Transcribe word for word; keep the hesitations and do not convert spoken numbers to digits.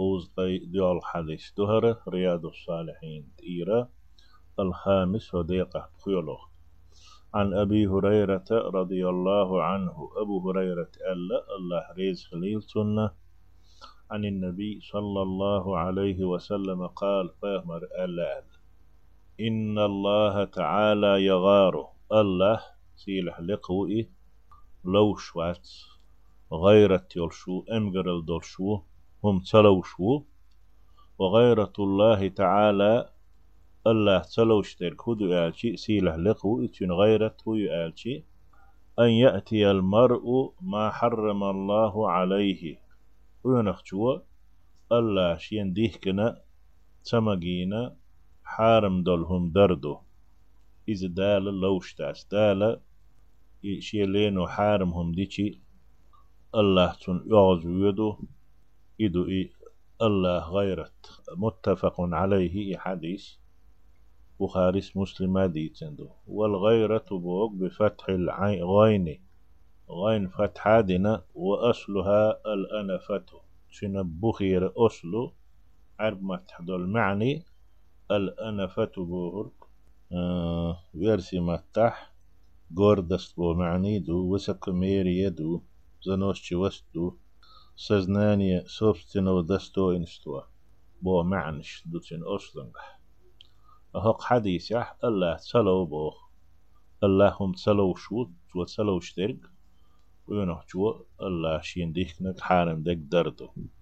محفوظ ديال حديث دهرة رياض الصالحين إيرا الخامس وديقة خيولو. عن أبي هريرة رضي الله عنه أبو هريرة ألا الله ريز خليل سنة عن النبي صلى الله عليه وسلم قال فيهمر ألا إن الله تعالى يغار الله سيلح لقوئي لوش وات غيرت يلشو أمجرل دلشو هم تلوشو وغيرة الله تعالى الله تلوش تركودو آلشي سيلح لقوئي تن غيرته يآلشي أن يأتي المرء ما حرم الله عليه وينخجو الله شين ديهكنا تمجينا حارم دلهم دردو إذا دال لوش تاس دال شيلينو حارمهم ديشي الله تن يعزو يدو إدو إي الله غيرت متفق عليه حديث بخاري مسلم ديتندو والغيرة بوق بفتح العين غين غين فتح دنا وأصلها الأنفة شن بخير أصله عرب متحدو المعني الأنفة بوهر آه ويرسي متح قوردست بو معني دو وسك ميري دو زنوشي وستو سزنانية سوبستنو دستو إنستوا بو معنش دوتين أصلنغ أهق حديث يح الله تسلو بو الله هم تسلو شو جو تسلو شترك وينه جو الله شين ديكنك حارم دك دردو